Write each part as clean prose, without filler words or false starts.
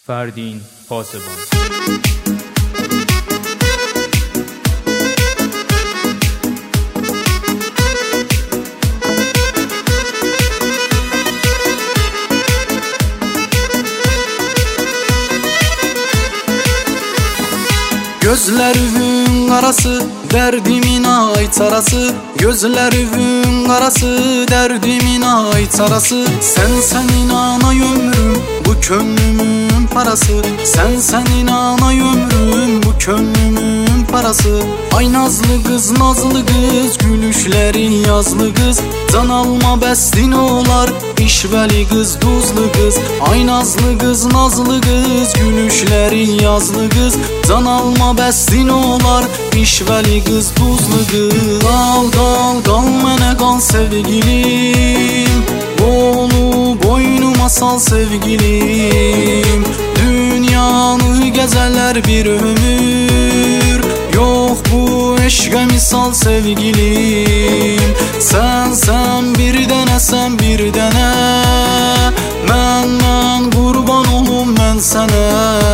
Ferdin Paseban. Gözlerimin arası derdimin ait arası, gözlerimin arası derdimin ait arası. Sen inanay ömrüm bu könlümün parası, sen inanay ömrüm bu könlümün parası. Ay nazlı kız gülüşlerin yazlı kız, can alma bəsdin olar işvəli kız duzlu kız. Ay nazlı kız gülüşlerin yazlı kız, can alma bəsdin olar işvəli kız duzlu kız. Qal mənə qal sevgilim, qolu boynuma sal sevgilim. Dünyanı gəzərlər bir ömür, yox bu eşqə misal sevgilim. Sən bir dənə, mən qurban olum mən sənə.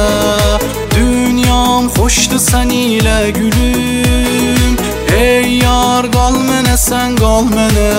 Dünyam xoşdur sən ilə gülüm, ey yar qal mənə sən qal mənə.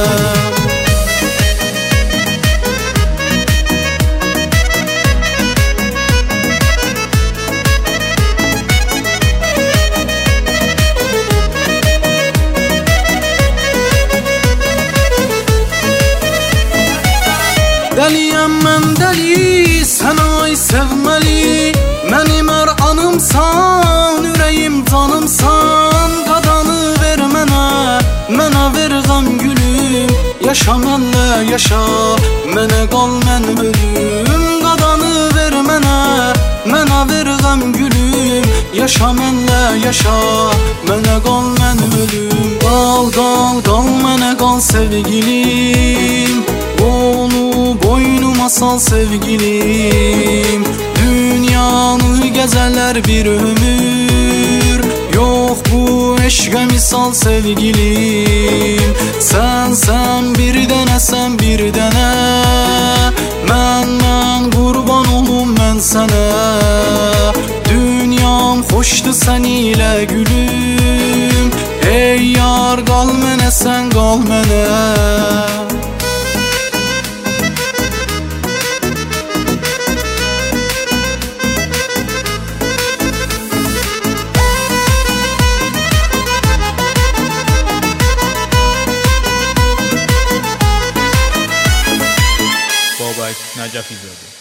Dəliyəm mən dəli, sən ay sevməli. Mənim hər anımsan, ürəyim canımsan. Qadanı ver mənə ver qəm gülüm. Yaşa mənlə yaşa, mənə qal mən ölüm. Qadanı ver mənə ver qəm gülüm. Yaşa mənlə yaşa, mənə qal mən ölüm. Qal mənə qal sevgilim, qolu boynuma sal sevgilim. Dünyanı gəzərlər bir ömür, yox bu eşqə misal sevgilim. Sən bir dənə, mən qurban olum mən sənə. Dünyam xoşdur sən ilə gülüm, ey yar qal mənə sən qal mənə. Babak Nacafizadə.